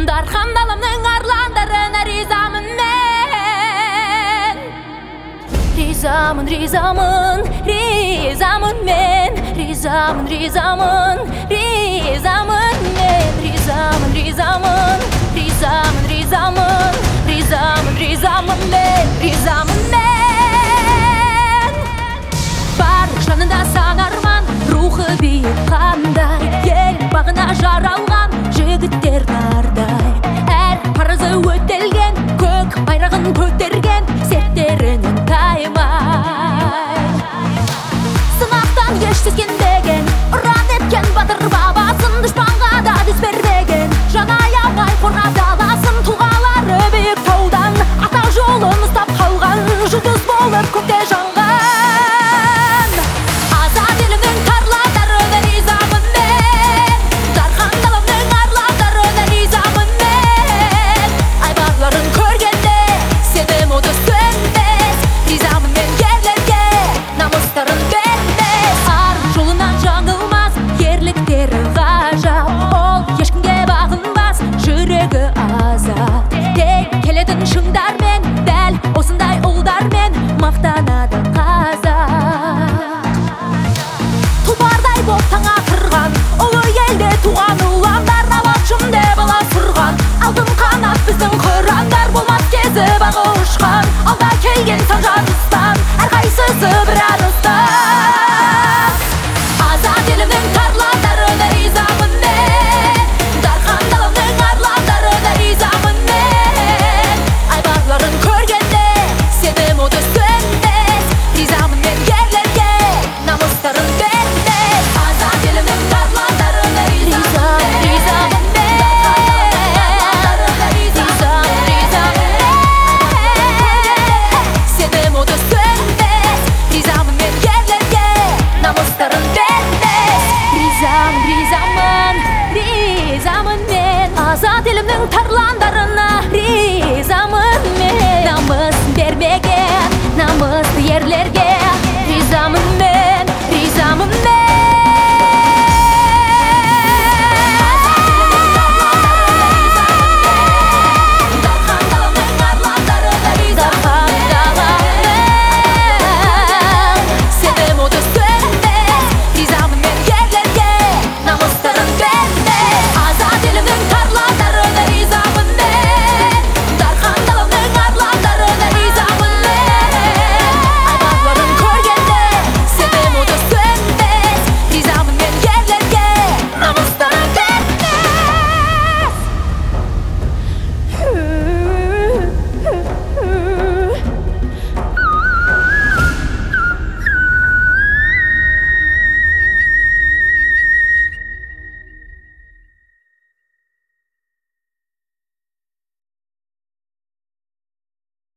Дархан даламның арландарына ризамын мен. Ризамын, ризамын, ризамын мен. Ризамын, ризамын, ризамын мен. Ризамын, ризамын, ризамын, ризамын, ризамын, ризамын мен. Ризамын мен. Бар жанында сан арман, рухы биік қандай, ел бағына жаралған жігіттер бардай. Әр парызы өтелген, көк байрағын көтерген, серттерінен таймай. Сынақтан еш сескенбеген, ұран еткен батыр бабасын, дұшпанға да дес бермеген, жан аямай қорғап даласын. Тұлғалары биік таудан ата жолын ұстап қалған, жұлдыз болып көкте жанған. Азат елімнің тарландарына ризамын мен. Дархан даламның арландарына ризамын мен. Айбарларын көргенде сенім оты сөнбес. Ризамын мен ерлерге намыстарын бермес. Ар жолынан жаңылмас, ерліктері ғажап. Ол ешкімге бағынбас, жүрегі азат. Тек келетін шыңдармен, дәл осындай ұлдармен мақтанады қазақ. Тұлпардай боп таң атырған, ұлы елде туған ұландар, науатшым деп ала сұрған. Алтын қанат біздің қырандар, болмас кезі бағы ұшқан. Алда келген сан жаныстан, әрқайсысы бір арыстан. Азат елімнің тарландарына ризамын мен. Дархан даламның арландарына ризамын мен. Айбарларын көргенде сенім оты сөнбес. Ризамын мен ерлерге намыстарын бермес. Азат елімнің тарландарына ризамын мен. Ризамын мен. Ризамын, ризамын мен. Сенім оты сөнбес. Ризамын мен ерлерге намыстарын бермес. Ризамын, ризамын, ризамын мен. Азат елімнің